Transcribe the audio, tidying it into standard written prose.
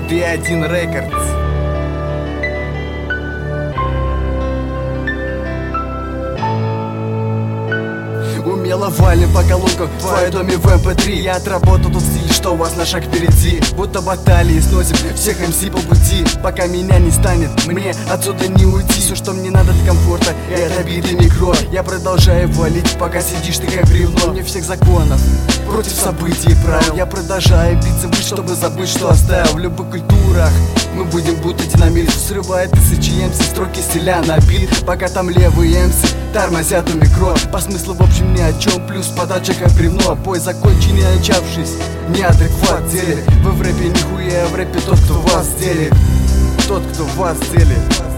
D1 Records. Умело валим по колонкам в твоем доме в MP3. Я отработал тот стиль, что у вас на шаг впереди. Будто баталии сносим всех МС по пути. Пока меня не станет, мне отсюда не уйти. Все, что мне надо для комфорта, это биты микро. Я продолжаю валить, пока сидишь ты как бревно. Мне всех законов против событий и правил. Я продолжаю биться выше, чтобы забыть, что оставил. В любых культурах мы будем будто динамит. Срывает тысячи МС, строки стиля на бит. Пока там левые МС тормозят у микро. По смыслу в общем ни о чем, плюс подача как бревно. Бой закончен, не начавшись, неадекват делит. Вы в рэпе нихуя, в рэпе тот, кто вас делит. Тот, кто вас делит.